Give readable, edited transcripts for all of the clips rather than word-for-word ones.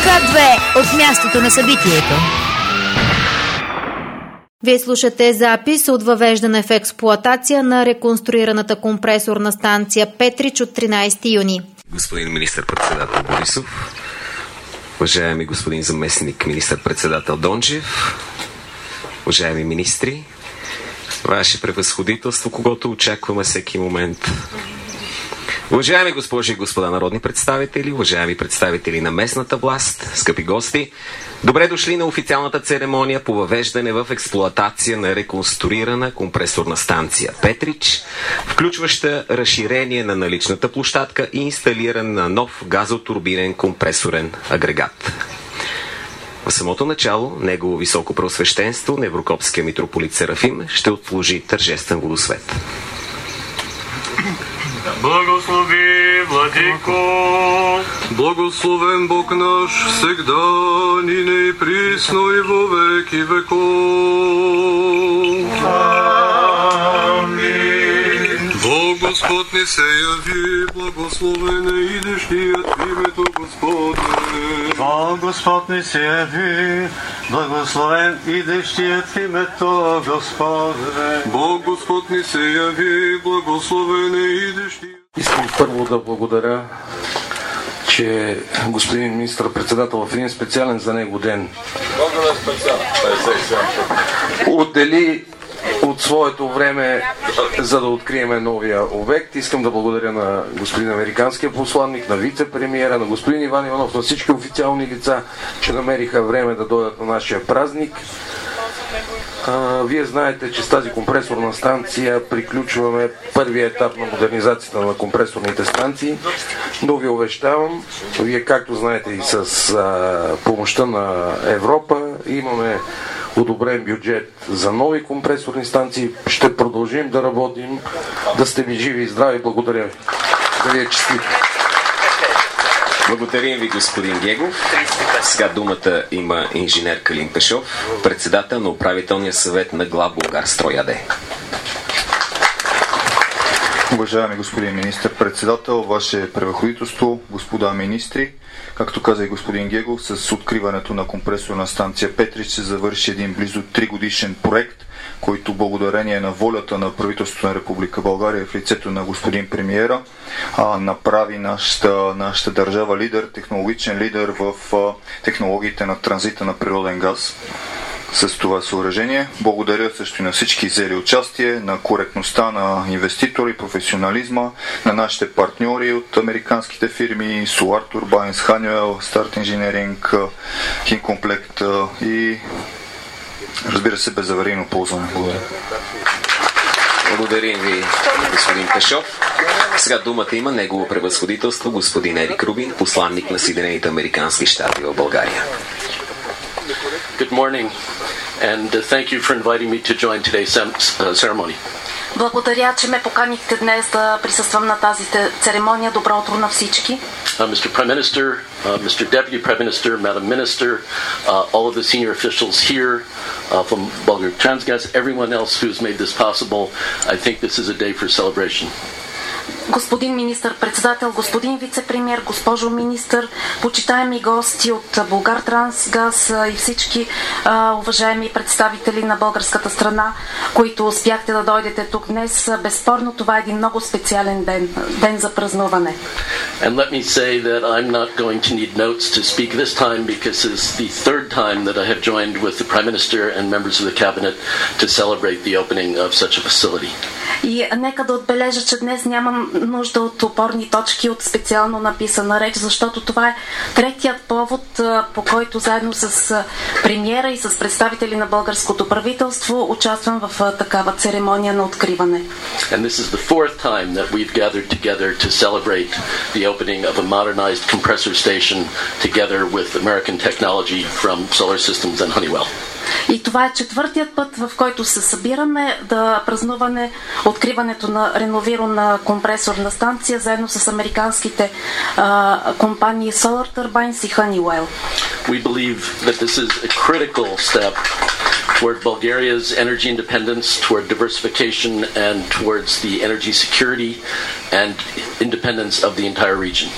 К2 от мястото на събитието. Вие слушате запис от въвеждане в експлоатация на реконструираната компресорна станция Петрич от 13 юни. Господин министър-председател Борисов, уважаеми господин заместник министър-председател Дончев, уважаеми министри, Ваше превъзходителство, когото очакваме всеки момент, уважаеми госпожи и господа народни представители, уважаеми представители на местната власт, скъпи гости, добре дошли на официалната церемония по въвеждане в експлоатация на реконструирана компресорна станция Петрич, включваща разширение на наличната площадка и инсталиране на нов газотурбинен компресорен агрегат. В самото начало Негово високо преосвещенство, Неврокопския митрополит Серафим, ще отслужи тържествен водосвет. Благослови, Владико! Благословен Бог наш, всегда, нине и присно и во веки веков. Амин. Бог Господ ни се яви, благословен е идещият в името Господне. Бог Господ ни се яви, благословен идещият в името Господне. Бог Господ ни се яви, благословен е идещият. Искам първо да благодаря, че господин министър-председател в един специален за него ден отдели от своето време, за да открием новия обект. Искам да благодаря на господин американския посланник, на вице-премиера, на господин Иван Иванов, на всички официални лица, че намериха време да дойдат на нашия празник. Вие знаете, че с тази компресорна станция приключваме първия етап на модернизацията на компресорните станции, но ви увещавам, вие както знаете и с помощта на Европа имаме одобрен бюджет за нови компресорни станции. Ще продължим да работим, да сте ми живи и здрави. Благодаря ви. Да ви е честит. Благодарим ви, господин Гегов. Сега думата има инженер Калин Пешов, председател на управителния съвет на Главболгарстрой АД. Уважаеми господин министър-председател, Ваше превъзходителство, господа министри, както каза и господин Гегов, с откриването на компресорна станция Петрич се завърши един близо 3 годишен проект, който благодарение на волята на правителството на Република България в лицето на господин премиера направи нашата държава лидер, технологичен лидер в технологиите на транзита на природен газ с това съоръжение. Благодаря също и на всички взели участие, на коректността на инвеститори, професионализма, на нашите партньори от американските фирми Solar Turbines, Honeywell, Start Engineering, Hincomplect и разбира се безаварийно ползване. Благодаря. Благодарим ви, господин Пешов. Сега думата има Негово превъзходителство господин Ерик Рубин, посланник на Съединените американски щати в България. Good morning, and thank you for inviting me to join today's ceremony. Благодаря, че ме поканихте днес да присъствам на тази церемония. Добро утро на всички. Mr. Prime Minister, Mr. Deputy Prime Minister, Madam Minister, all of the senior officials here from Bulgartransgas, everyone else who's made this possible, I think this is a day for celebration. Господин министър-председател, господин вице-премиер, госпожо министър, почитаеми гости от Булгартрансгаз и всички уважаеми представители на българската страна, които успяхте да дойдете тук днес. Безспорно това е един много специален ден за празнуване. And let me say that I'm not going to need notes to speak this time because it's the third time that I have joined with the Prime Minister and members of the Cabinet to celebrate the opening of such a facility. И нека да отбележа, че днес нямам нужда от опорни точки, от специално написана реч, защото това е третият повод, по който заедно с премиера и с представители на българското правителство участвам в такава церемония на откриване. And this is the fourth time that we've gathered together to celebrate the opening of a modernized compressor station together with American technology from Solar Systems and Honeywell. И това е четвъртият път, в който се събираме да празнуваме откриването на реновирана компресорна станция заедно с американските компании Solar Turbines и Honeywell. We believe that this is a critical step toward Bulgaria's energy independence, toward diversification, and towards the energy security and independence of the entire region.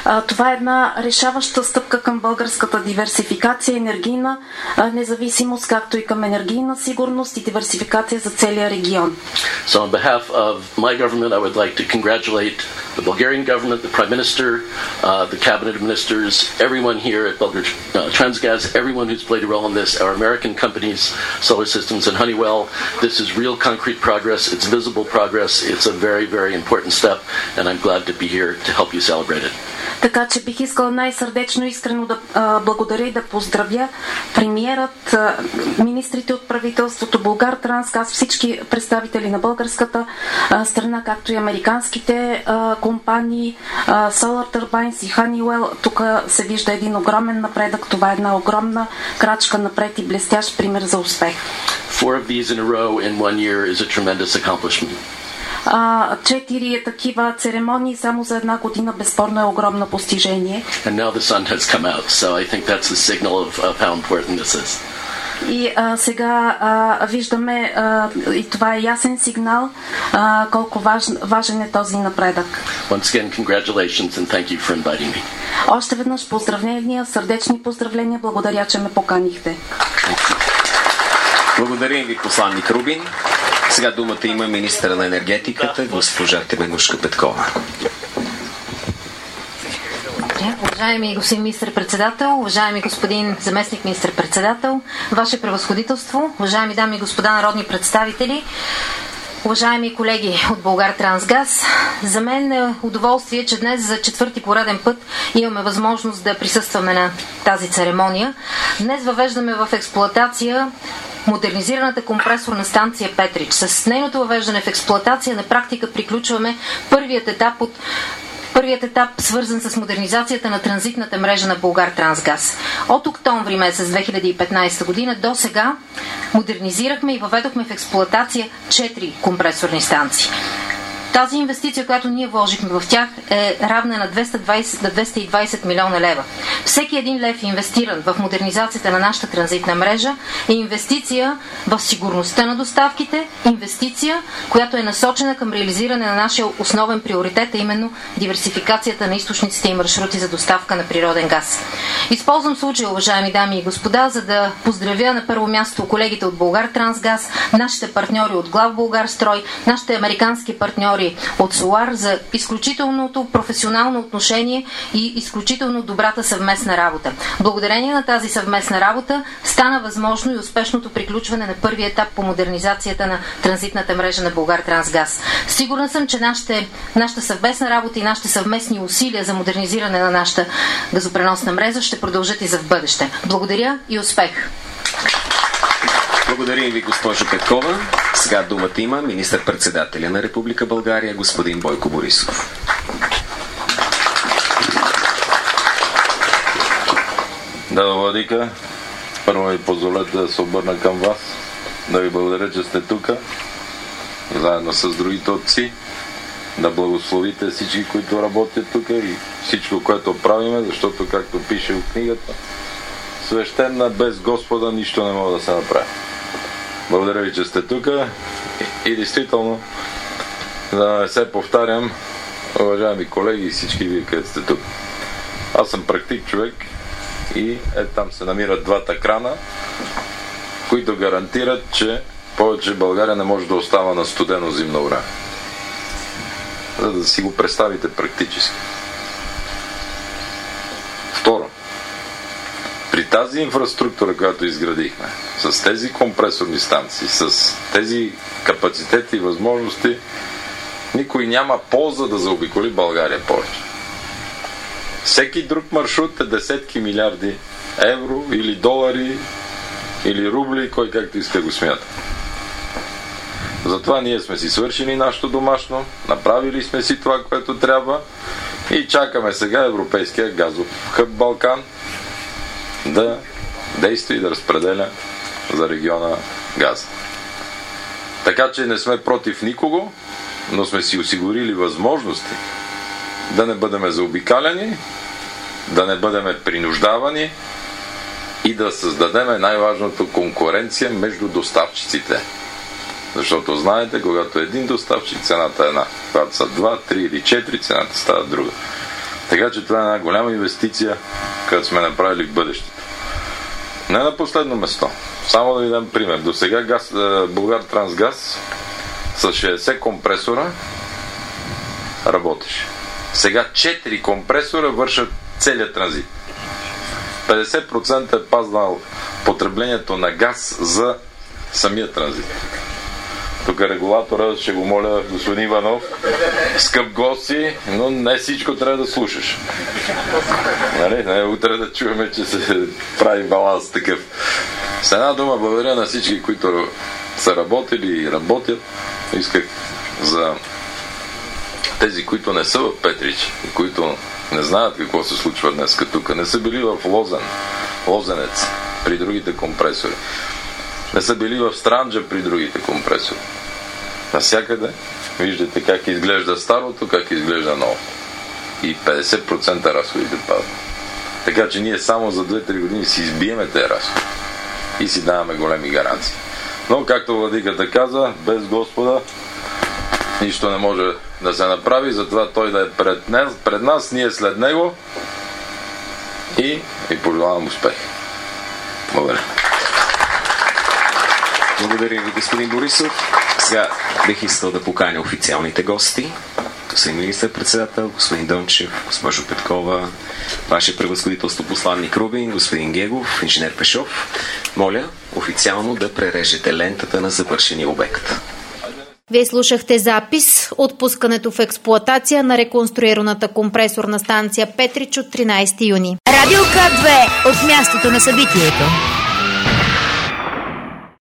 Това е една решаваща стъпка към българската диверсификация, енергийна независимост, както и към енергийна сигурност и диверсификация за целия регион. So on behalf of my government, I would like to congratulate the Bulgarian government, the Prime Minister, the cabinet ministers, everyone here at Bulgar Transgas, everyone who's played a role in this, our American companies, Solar Systems and Honeywell. This is real concrete progress. It's visible progress. It's a very, very important step, and I'm glad to be here to help you celebrate it. Така че бих искала най-сърдечно искрено да благодаря и да поздравя премиерът, министрите от правителството, Булгар Трансгаз, всички представители на българската страна, както и американските компании, Solar Turbines и Honeywell. Тук се вижда един огромен напредък. Това е една огромна крачка напред и блестящ пример за успех. 4 of these in a row in 1 year is a tremendous accomplishment. 4 такива церемонии само за една година безспорно е огромно постижение. And now the sun has come out, so I think that's a signal of how important this is. И сега виждаме, и това е ясен сигнал, колко важен е този напредък. Once again, congratulations and thank you for inviting me. Още веднъж поздравления, сърдечни поздравления, благодаря, че ме поканихте. Благодарим ви, посланник Рубин. Сега думата има министъра на енергетиката, госпожа Теменужка Петкова. Уважаеми господин министър-председател, уважаеми господин заместник министър-председател, Ваше превъзходителство, уважаеми дами и господа народни представители, уважаеми колеги от Булгар Трансгаз, за мен е удоволствие, че днес за 4-ти пореден път имаме възможност да присъстваме на тази церемония. Днес въвеждаме в експлоатация модернизираната компресорна станция Петрич. С нейното въвеждане в експлоатация на практика приключваме първият етап, свързан с модернизацията на транзитната мрежа на Булгар Трансгаз. От октомври месец 2015 година до сега модернизирахме и въведохме в експлоатация 4 компресорни станции. Тази инвестиция, която ние вложихме в тях, е равна на 220 милиона лева. Всеки един лев инвестиран в модернизацията на нашата транзитна мрежа е инвестиция в сигурността на доставките, инвестиция, която е насочена към реализиране на нашия основен приоритет, а именно диверсификацията на източниците и маршрути за доставка на природен газ. Използвам случая, уважаеми дами и господа, за да поздравя на първо място колегите от Булгар Трансгаз, нашите партньори от Главбулгарстрой, нашите американски партньори от Solar за изключителното професионално отношение и изключително добрата съвместна работа. Благодарение на тази съвместна работа стана възможно и успешното приключване на първи етап по модернизацията на транзитната мрежа на Булгар Трансгаз. Сигурна съм, че нашата съвместна работа и нашите съвместни усилия за модернизиране на нашата газопреносна мрежа ще продължат и за в бъдеще. Благодаря и успех! Благодарим ви, госпожо Петкова. Сега думата има министър-председателя на Република България, господин Бойко Борисов. Да, владика, първо ми позволете да се обърна към вас, да ви благодаря, че сте тук, заедно с другите отци, да благословите всички, които работят тук и всичко, което правиме, защото, както пише в книгата, свещена без Господа нищо не може да се направи. Благодаря ви, че сте тук и действително, да не се повтарям, уважаеми колеги и всички вие, където сте тук. Аз съм практик човек и там се намират двата крана, които гарантират, че повече България не може да остава на студено зимно време. За да си го представите практически. Второ, при тази инфраструктура, която изградихме, с тези компресорни станции, с тези капацитети и възможности, никой няма полза да заобиколи България повече. Всеки друг маршрут е десетки милиарди евро или долари или рубли, кой както иска го смята. Затова ние сме си свършили нашето домашно, направили сме си това, което трябва и чакаме сега европейския газов хъб Балкан да действа и да разпределя за региона газа. Така че не сме против никого, но сме си осигурили възможности да не бъдем заобикаляни, да не бъдем принуждавани и да създадем най-важното конкуренция между доставчиците. Защото знаете, когато един доставчик, цената е една. Когато са 2, 3 или 4, цената става друга. Така че това е една голяма инвестиция, която сме направили в бъдещето. Не на последно место. Само да ви дам пример. До сега Булгартрансгаз с 60 компресора работеше. Сега 4 компресора вършат целият транзит. 50% е пазнал потреблението на газ за самия транзит. Тук регулатора, ще го моля, господин Иванов, скъп гости, но не всичко трябва да слушаш. Нали? Не, утре да чуваме, че се прави баланс такъв. С една дума, благодаря на всички, които са работили и работят. Исках за тези, които не са в Петрич и които не знаят какво се случва днес тук, не са били в Лозенец при другите компресори, не са били в Странджа при другите компресори. Навсякъде виждате как изглежда старото, как изглежда ново. И 50% разходите падат. Така че ние само за 2-3 години си избиеме тези разходи и си даваме големи гаранции. Но, както владиката каза, без Господа нищо не може да се направи, затова той да е пред нас, ние след него и пожелавам успех. Благодаря. Благодаря ви, господин Борисов. Сега бих искал да поканя официалните гости. Господин министър-председател, господин Дончев, госпожо Петкова, ваше превъзходителство посланник Рубин, господин Гегов, инженер Пешов. Моля официално да прережете лентата на завършения обект. Вие слушахте запис от пускането в експлоатация на реконструираната компресорна станция Петрич от 13 юни. Радио К2 от мястото на събитието.